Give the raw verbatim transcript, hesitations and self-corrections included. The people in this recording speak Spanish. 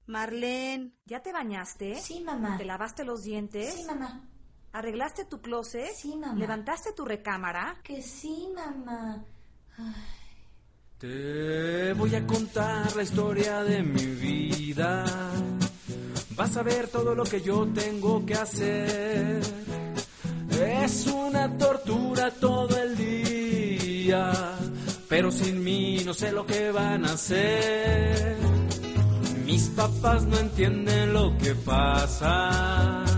Marlene, ¿ya te bañaste? Sí, mamá. ¿Te lavaste los dientes? Sí, mamá. ¿Arreglaste tu closet? Sí, mamá. ¿Levantaste tu recámara? Que sí, mamá. Ay. Te voy a contar la historia de mi vida. Vas a ver todo lo que yo tengo que hacer. Es una tortura todo el día, pero sin mí no sé lo que van a hacer. Mis papás no entienden lo que pasa.